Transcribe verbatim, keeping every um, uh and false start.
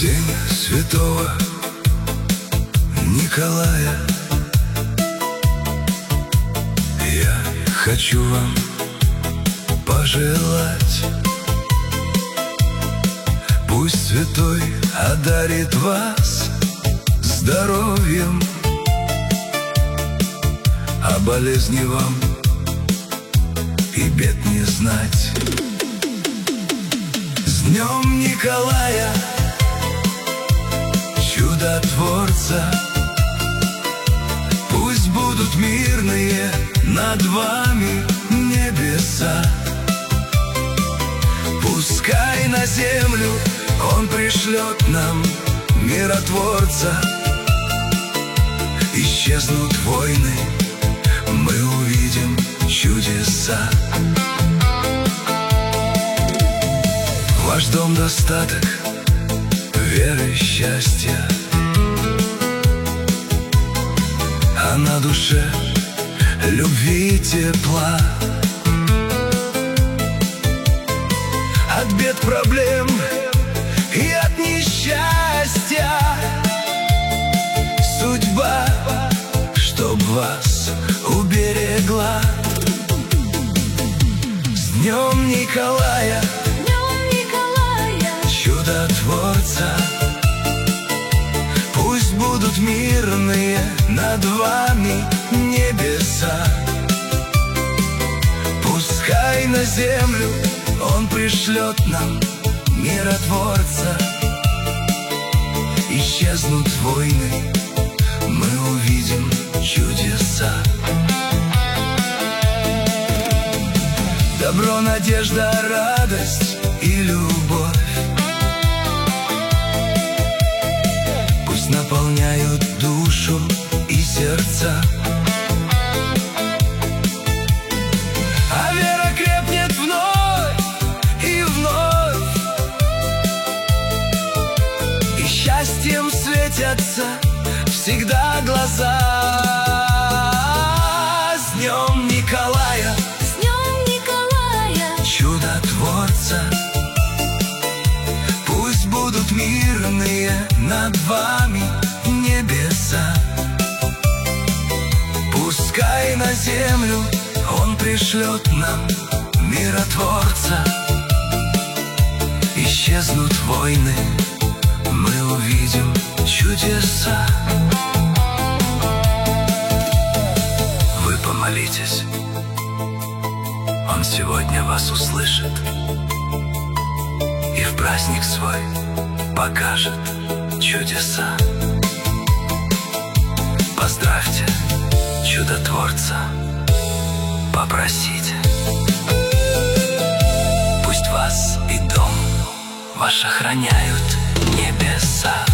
день святого Николая я хочу вам пожелать. Пусть святой одарит вас здоровьем, а болезни вам и бед не знать. С днем Николая, чудотворца! Пусть будут мирные над вами небеса. Пускай на землю Он пришлет нам миротворца. Исчезнут войны, мы увидим чудеса. Ваш дом достаток, веры, счастья, а на душе любви и тепла. От бед, проблем и от несчастья судьба, чтоб вас уберегла. С днем Николая, чудотворца! Пусть будут мирные над вами небеса. Пускай на землю Он пришлет нам миротворца. Исчезнут войны, мы увидим чудеса. Добро, надежда, радость и любовь пусть наполняют душу и сердца. А вера крепнет вновь и вновь, и счастьем светятся всегда глаза. С днем Николая, С днем Николая, чудотворца! Пусть будут мирные над вами небеса. Пускай на землю Он пришлет нам миротворца. Исчезнут войны, мы увидим чудеса. Вы помолитесь, Он сегодня вас услышит и в праздник свой покажет чудеса. Поздравьте чудотворца, попросите. Пусть вас и дом ваш охраняют небеса.